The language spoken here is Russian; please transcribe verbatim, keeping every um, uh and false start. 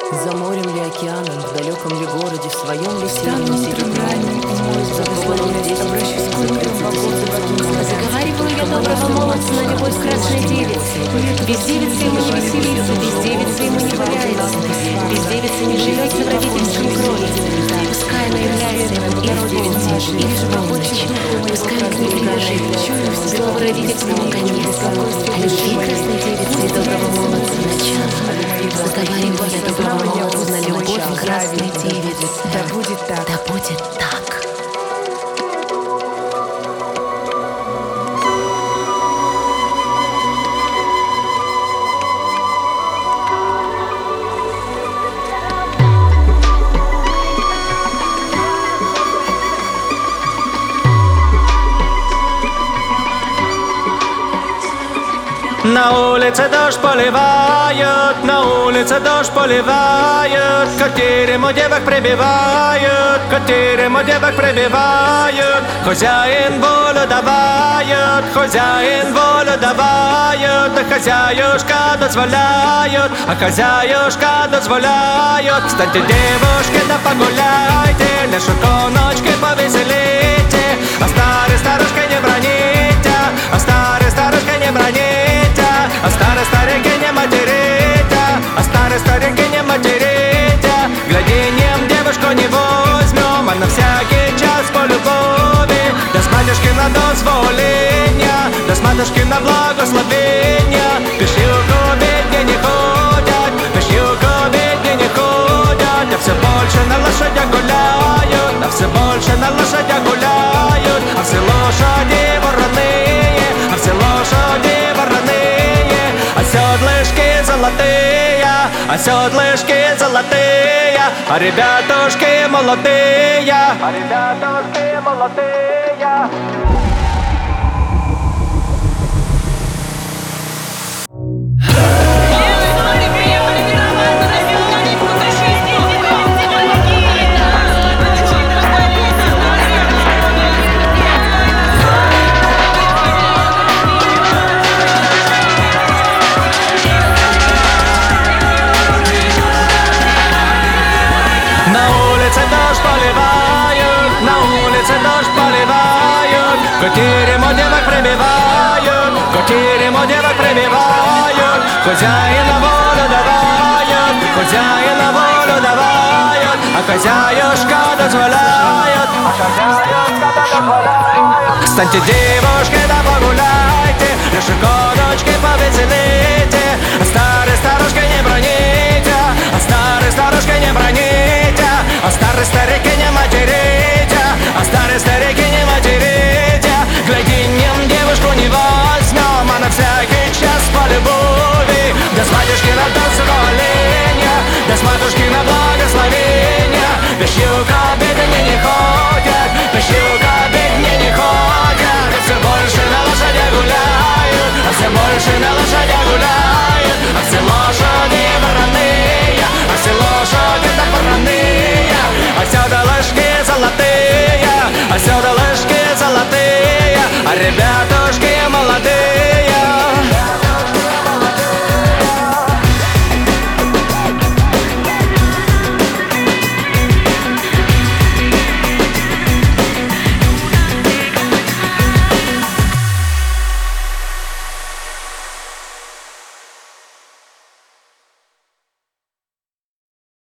За морем ли океаном, в далеком ли городе, в своем ли Стану утром ранним, умоюсь, благословляюсь, обращусь к ангелам богов. Заговариваю я доброго молодца на любовь к красной девице. Без девицы ему не веселиться, без девицы ему не валяется, без девицы не живется в родительском крови. Пускай она является и родственницей, или же рабочим, пускай он к ней прибежит, слово родительскому конец, а любви красной девицы и доброго молодца начало. Заговариваю я доброго молодца на любовь к красной девице. Да будет так. Да будет так. На улице дождь поливает, на улице дождь поливает, к терему девок прибивают, к терему девок прибивают. Хозяин волю давает, хозяин волю давает, а хозяюшка дозволяет, а хозяюшка дозволяет. Встаньте, девушки, да погуляйте, лешуконочки повеселите, а старой старушкой не броните, а старой старушкой не броните. А старой старенький не материте, а старой старенький не материте. Гляденьем девушку не возьмем, а на всякий час по любови. Да с матушки на дозволения, да с матушки на благословения. Пешилку бедни не ходят, пешилку бедни не ходят. А все больше на лошадях гуляют, а все больше на лошадях гуляют. А все лошади вороные, а все лошади вороные. А седлышки золотые, а седлышки золотые, а ребятушки молодые, а ребятушки молодые. На улице дождь поливают, к терему девок прибивают, к терему девок прибивают. Хозяина волю давают, хозяина волю давают, а хозяюшка дозволяет, а хозяюшка дозволяет. Встаньте, девушки, да погуляйте, лешуконочки повеселите.